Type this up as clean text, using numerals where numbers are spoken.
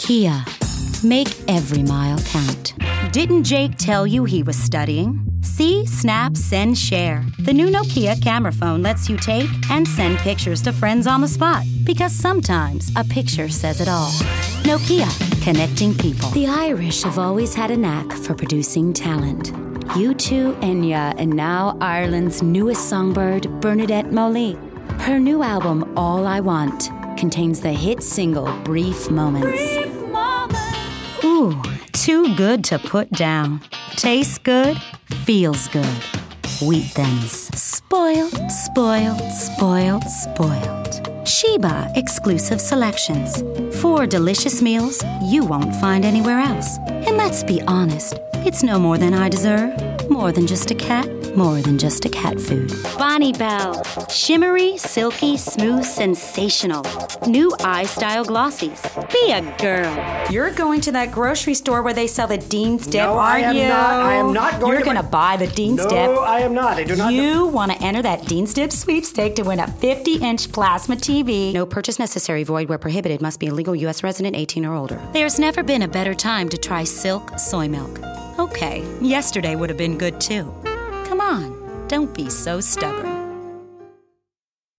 Kia. Make every mile count. Didn't Jake tell you he was studying? See, snap, send, share. The new Nokia camera phone lets you take and send pictures to friends on the spot. Because sometimes a picture says it all. Nokia, connecting people. The Irish have always had a knack for producing talent. U2, Enya, and now Ireland's newest songbird, Bernadette Molly. Her new album, All I Want, contains the hit single, Brief Moments. Ooh, too good to put down. Tastes good, feels good. Wheat Thins. Spoiled, spoiled, spoiled, spoiled. Sheba exclusive selections. 4 delicious meals you won't find anywhere else. And let's be honest, it's no more than I deserve. More than just a cat. More than just a cat food. Bonnie Bell. Shimmery, silky, smooth, sensational. New iStyle glossies. Be a girl. You're going to that grocery store where they sell the Dean's Dip, No, aren't I am you? not. I am not going You're to... going to buy the Dean's Dip. No, I am not. I do not. You want to enter that Dean's Dip sweepstake to win a 50-inch plasma TV. No purchase necessary. Void where prohibited. Must be a legal U.S. resident 18 or older. There's never been a better time to try Silk soy milk. Okay, yesterday would have been good too. Come on, don't be so stubborn.